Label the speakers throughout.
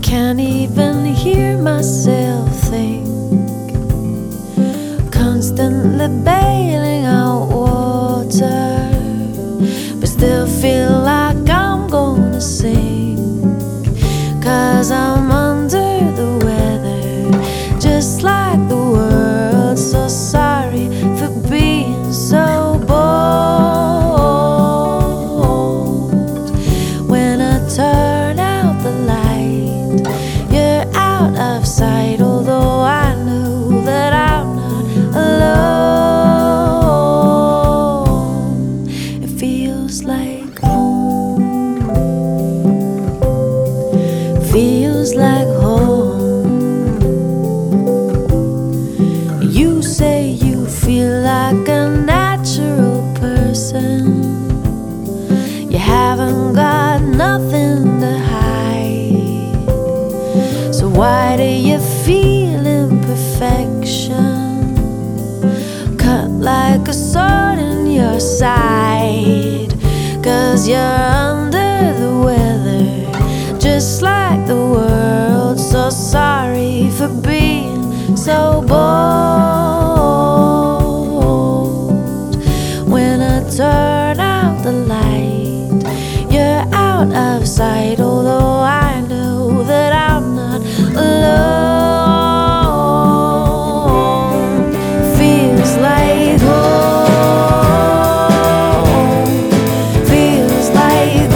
Speaker 1: can't even hear myself think, constantly bailing out water, but still feel like I'm gonna sink, 'cause I'm under the weather, just like the world. So sorry for being so bold. When I turn out the light, you're out of sight, although I know that I'm not alone. It feels like home, feels like home. You say you feel like a natural person, you haven't got nothing to hide, so why do you feel imperfection, cut like a sword in your side? 'Cause you're under the weather, just like the world. So sorry for being so bold. When I turn out the light, you're out of sight, although I know that I'm not alone. Feels like home, feels like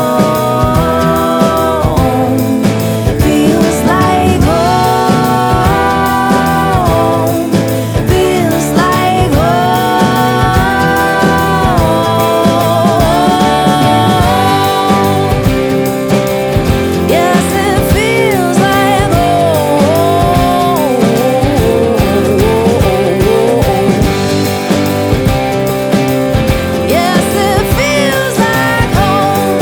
Speaker 1: home, feels like home, feels like home. Yes, it feels like home. Yes, it feels like home.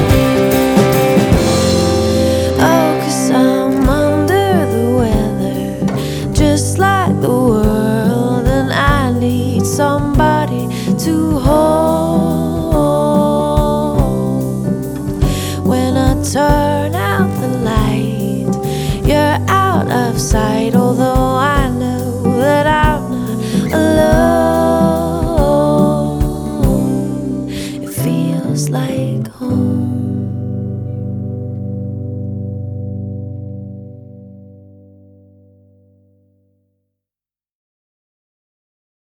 Speaker 1: Oh, 'cause I'm under the weather, just like the world, and I need somebody to hold. When I turn out the light, you're out of sight, although I know that I